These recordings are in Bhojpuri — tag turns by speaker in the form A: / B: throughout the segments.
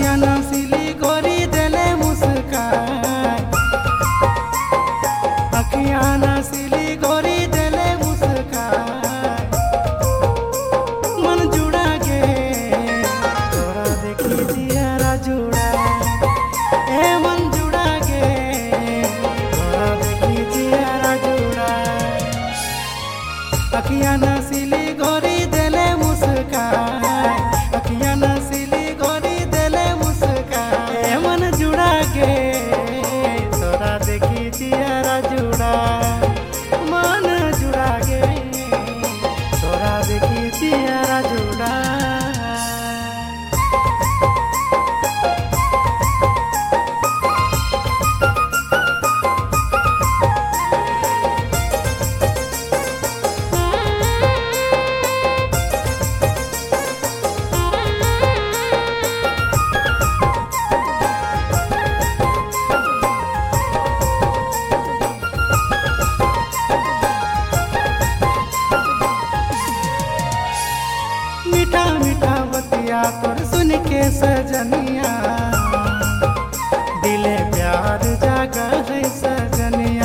A: अखियाँ नसीली गोरी देले मुस्कान, अखियाँ नसीली गोरी देले मुस्कान। मन जुड़ा गे तोरा देखी जियारा जुड़ा, ए मन जुड़ा गे तोरा देखी जियारा जुड़ा। अखियाँ नसीली गोरी देले मुस्कान, अखियाँ नसीली गोरी देले मुस्कान। ए मन जुड़ा गे तोरा देखी जियारा जुड़ा, मन जुड़ा गे तोरा देखी जियारा जुड़ा। मीठा मीठा बतिया तोर सुन के सजनिया, दिले प्यार जागा है सजनिया।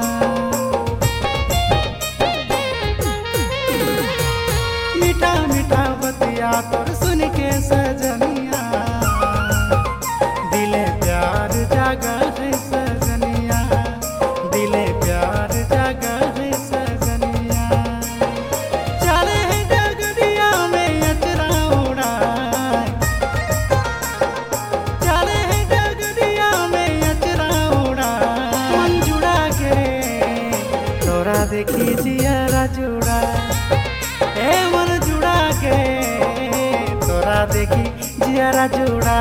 A: मीठा मीठा बतिया तोर सुन के सजनिया, दिले प्यार जागा है सजनिया, दिले प्यार जागा है सजनिया। चले हैं डगरिया में अचरा उड़ाए, चले हैं डगरिया में अचरा उड़ाए। मन जुड़ा गे तोरा देखी जियारा जुड़ा, ए मन जुड़ा गे तोरा देखी जियारा जुड़ा।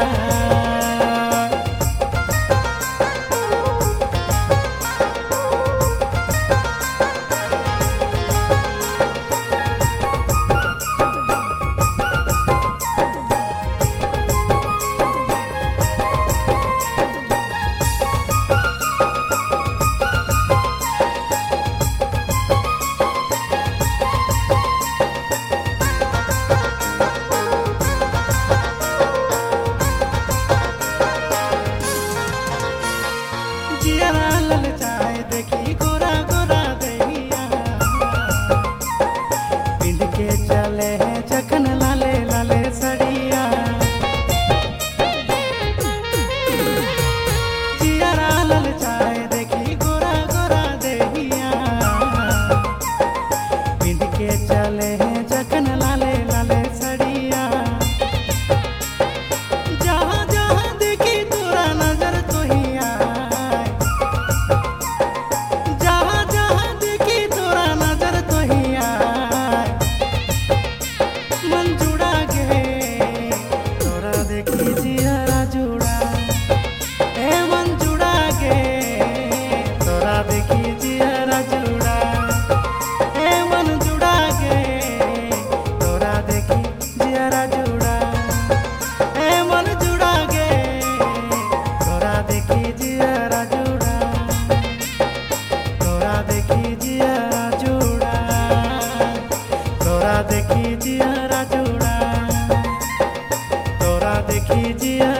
A: जियारा ललचाए देखी गोरा गोरा दैया, पिंध के चले हैं जखन लाले लाले सड़िया। जियारा ललचाए देखी गोरा गोरा दैया, पिंध के चले हैं जखन लाले लाले सड़िया। जहाँ जहाँ देखी तोरा नजर तो ही आए, जहाँ जहाँ देखी तोरा नजर तो ही आए। मन जुड़ा गे तोरा देखी जियारा जुड़ा, ए मन जुड़ा गे तोरा देखी जियारा जुड़ा, ए मन जुड़ा गे तोरा देखी जियारा जुड़ा, ए मन जुड़ा गे तोरा देखी जियारा जुड़ा, तोरा देखी जियारा जुड़ा, तोरा देखी जियारा जुड़ा, तोरा देखी जियारा